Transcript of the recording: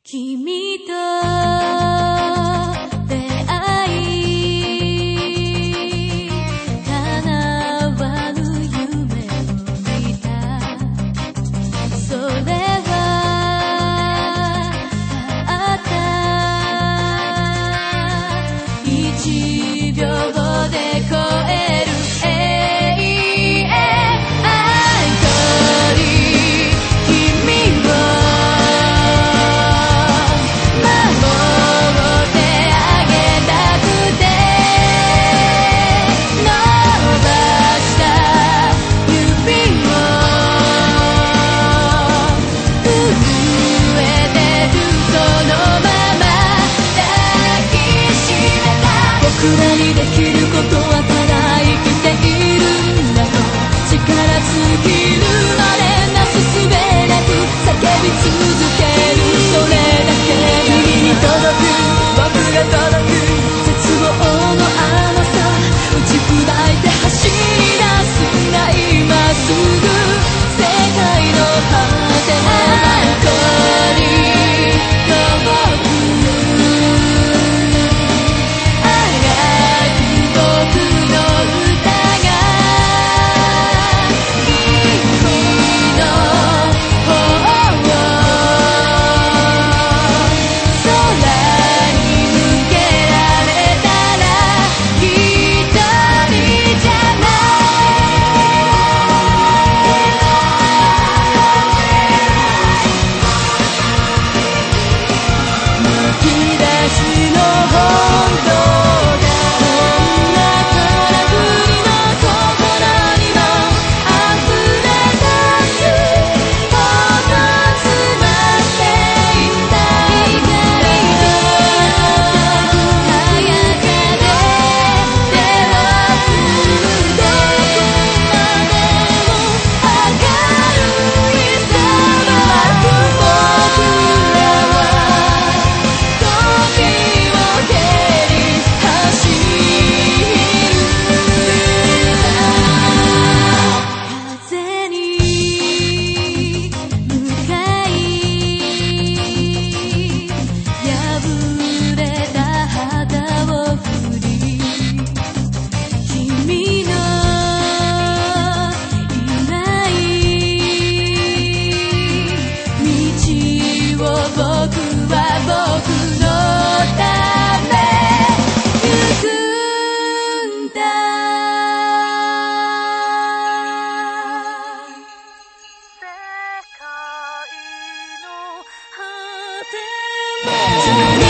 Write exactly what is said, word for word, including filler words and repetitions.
君と出会い叶わぬ夢を見た。それはたった一秒で超える永遠。愛鳥君を僕らにできることはただ生きているんだと。力尽きるまでなすすべなく叫び続ける。それだけ君に届く、僕が届く絶望の甘さ打ち砕いて走り出すんだ今すぐ世界の果て。愛鳥の僕 Thank you.